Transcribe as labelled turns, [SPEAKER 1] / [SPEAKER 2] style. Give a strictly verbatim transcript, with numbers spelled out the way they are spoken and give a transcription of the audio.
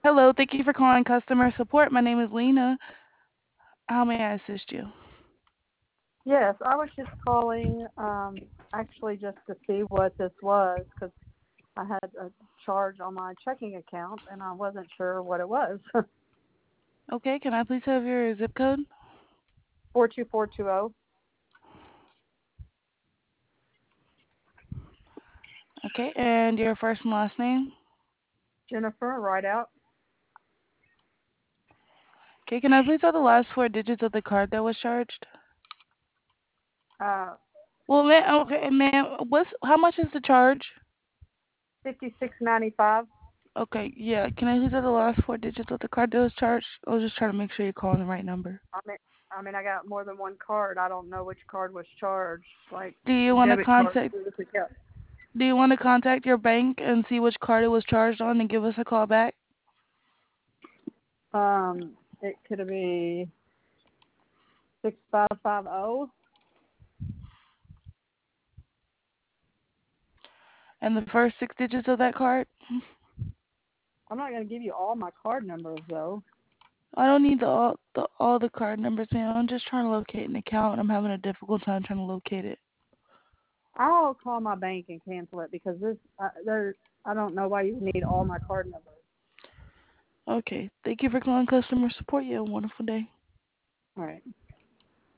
[SPEAKER 1] Hello, thank you for calling customer support. My name is Lena. How may I assist you?
[SPEAKER 2] Yes, I was just calling, um, actually just to see what this was because I had a charge on my checking account and I wasn't sure what it was.
[SPEAKER 1] Okay, can I please have your zip code?
[SPEAKER 2] four two four two zero.
[SPEAKER 1] Okay, and your first and last name?
[SPEAKER 2] Jennifer, right out.
[SPEAKER 1] Okay, can I please have the last four digits of the card that was charged?
[SPEAKER 2] Uh,
[SPEAKER 1] Well, ma'am, okay, ma'am, what's how much is the charge?
[SPEAKER 2] fifty six ninety five.
[SPEAKER 1] Okay, yeah, can I please have the last four digits of the card that was charged? I was just trying to make sure you're calling the right number.
[SPEAKER 2] I mean, I mean, I got more than one card. I don't know which card was charged, like
[SPEAKER 1] Do you want to
[SPEAKER 2] debit card.
[SPEAKER 1] contact Do you want to contact your bank and see which card it was charged on and give us a call back?
[SPEAKER 2] Um, it could be six five five zero.
[SPEAKER 1] And the first six digits of that card?
[SPEAKER 2] I'm not gonna give you all my card numbers though.
[SPEAKER 1] I don't need the all the all the card numbers, man. I'm just trying to locate an account and I'm having a difficult time trying to locate it.
[SPEAKER 2] I'll call my bank and cancel it because this uh, there. I don't know why you need all my card numbers.
[SPEAKER 1] Okay. Thank you for calling customer support. You have a wonderful day.
[SPEAKER 2] All right.